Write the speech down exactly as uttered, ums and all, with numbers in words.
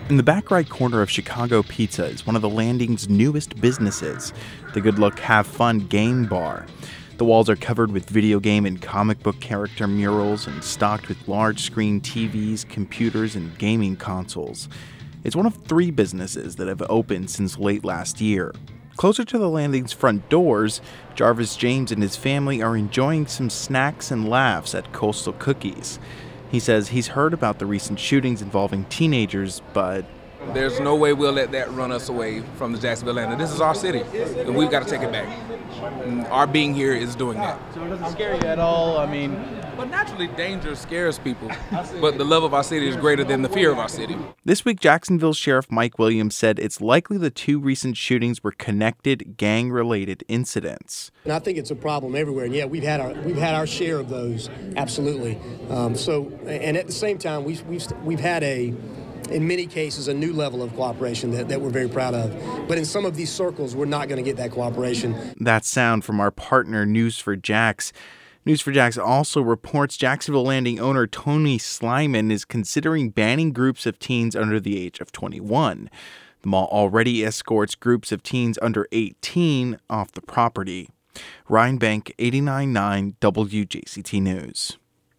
In the back right corner of Chicago Pizza is one of the Landing's newest businesses, the Good Look Have Fun Game Bar. The walls are covered with video game and comic book character murals and stocked with large screen T Vs, computers, and gaming consoles. It's one of three businesses that have opened since late last year. Closer to the Landing's front doors, Jarvis James and his family are enjoying some snacks and laughs at Coastal Cookies. He says he's heard about the recent shootings involving teenagers, but there's no way we'll let that run us away from the Jacksonville Landing. This is our city, and we've got to take it back. And our being here is doing that. So it doesn't scare you at all? I mean... But naturally, danger scares people, but the love of our city is greater than the fear of our city. This week, Jacksonville Sheriff Mike Williams said it's likely the two recent shootings were connected, gang-related incidents. And I think it's a problem everywhere. And yeah, we've had our we've had our share of those, absolutely. Um, so, and at the same time, we've we've we've had a, in many cases, a new level of cooperation that, that we're very proud of. But in some of these circles, we're not going to get that cooperation. That sound from our partner, News four Jax. News four Jax also reports Jacksonville Landing owner Tony Slyman is considering banning groups of teens under the age of twenty-one. The mall already escorts groups of teens under eighteen off the property. Ryan Bank, eighty-nine point nine W J C T News.